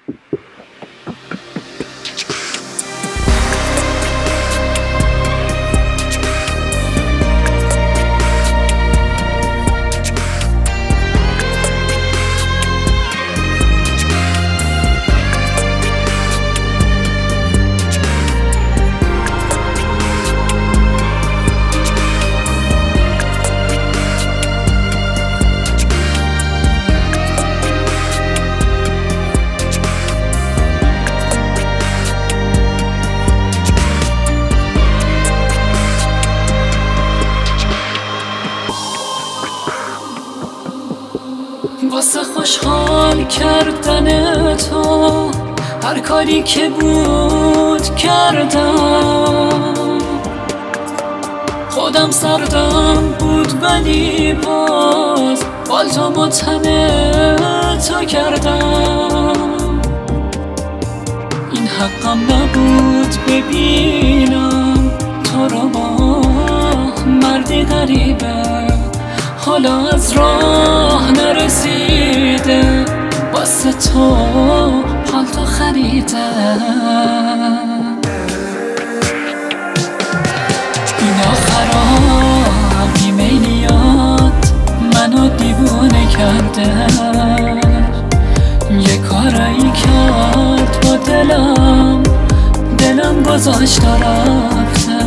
واسه خوشحال کردن تو هر کاری که بود کردم، خودم سردم بود ولی باز بالتامو تن تو کردم. این حقم نبود ببینم تو رو با مردی غریبه، حالا از راه نرسیده واسه تو پالتو خریدم. این آخرا بیمیلیات منو دیوونه کرده، یه کارایی کرد با دلم گذاشت و رفته.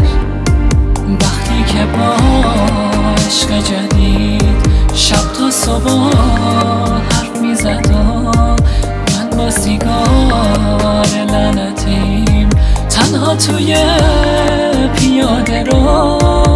وقتی که با عشق جدید شب تا صبح حرف میزد و من با سیگار لعنتیم تنها توی پیاده رو.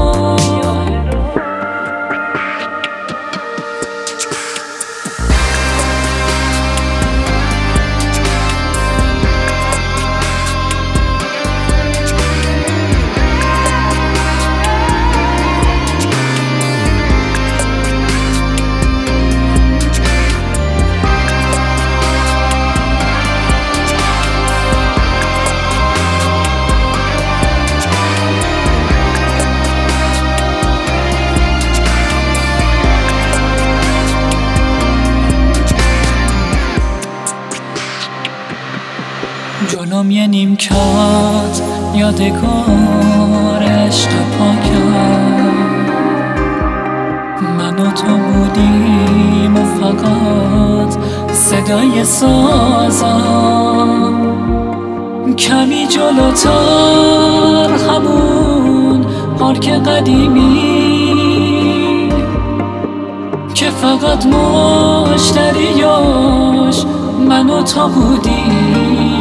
جلوم یه نیمکت یادگار عشق پاکم، من و تو بودیم و فقط صدای سازم. کمی جلوتر همون پارک قدیمی که فقط مشتریاش من و تو بودیم.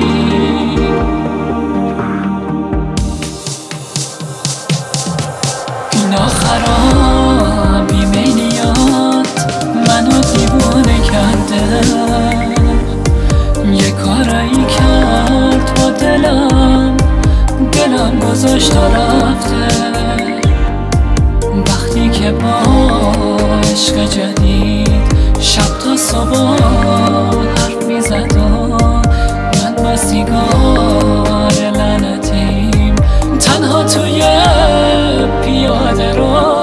این آخرا بیمیلیات منو دیوونه کرده، یه کارایی کرد با دلم گذاشت و رفته. وقتی که با عشق جدید شب تا صبح حرف میزد و من با سیگار لعنتیم تنها توی پیاده رو.